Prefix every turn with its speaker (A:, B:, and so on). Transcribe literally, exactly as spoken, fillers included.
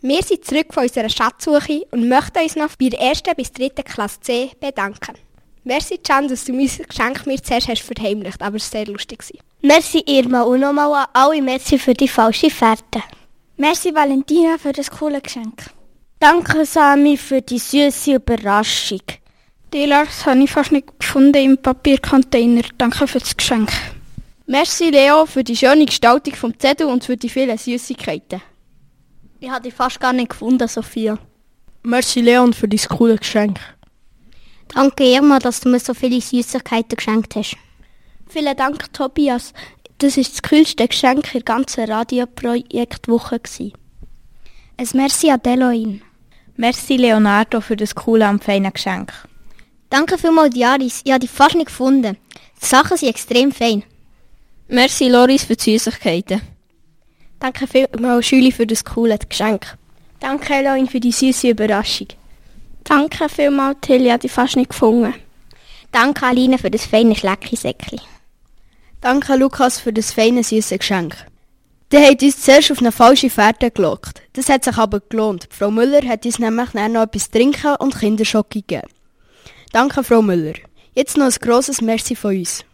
A: Wir sind zurück von unserer Schatzsuche und möchten uns noch bei der ersten bis dritten Klasse C bedanken. Merci, Can, dass du mein Geschenk mir zuerst hast verheimlicht, aber es war sehr lustig.
B: Merci, Irma, und nochmal an alle merci für die falsche Fährte.
C: Merci, Valentina, für das coole Geschenk.
B: Danke, Sami, für die süße Überraschung.
C: Die Lars habe ich fast nicht gefunden im Papiercontainer. Danke für das Geschenk.
D: Merci, Leo, für die schöne Gestaltung vom Zettel und für die vielen Süßigkeiten.
B: Ich habe die fast gar nicht gefunden, Sophia.
E: Merci, Leon, für dein coole Geschenk.
B: Danke, Irma, dass du mir so viele Süßigkeiten geschenkt hast.
C: Vielen Dank, Tobias. Das war das coolste Geschenk in der ganzen Radioprojektwoche. Ein Merci an Deloin.
F: Merci, Leonardo, für das coole und feine Geschenk.
B: Danke vielmals, Diaris. Ich habe die fast nicht gefunden. Die Sachen sind extrem fein.
D: Merci, Loris, für die Süßigkeiten.
A: Danke vielmals, Julie, für das coole Geschenk.
C: Danke, Eloin, für die süße Überraschung. Danke vielmals, Tilly, ich habe die fast nicht gefunden.
B: Danke, Aline, für das feine Schleckisäckchen.
E: Danke, Lukas, für das feine, süße Geschenk. Der hat uns zuerst auf eine falsche Fährte gelockt. Das hat sich aber gelohnt. Frau Müller hat uns nämlich noch etwas trinken und Kinderschocke gegeben. Danke, Frau Müller. Jetzt noch ein grosses Merci von uns.